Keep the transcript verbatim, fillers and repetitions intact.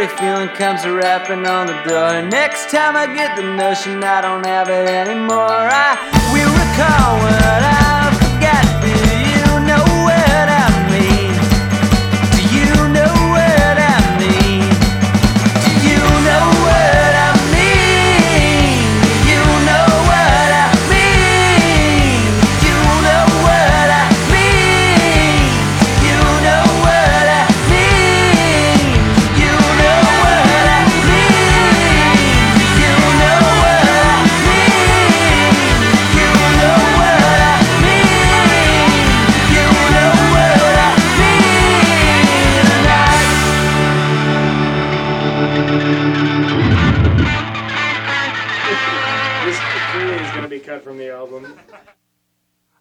silly feeling comes a rapping on the door. Next time I get the notion I don't have it anymore, I will recall what I forgot. Do you know what I mean? Do you know what I mean? Do you know what I mean? Do you know what I mean? Do you know what I mean? Do you know what I mean? Do you know what I mean? Do you know what I mean? Do you know what I mean? Do you know what I mean tonight? This clearly is going to be cut from the album.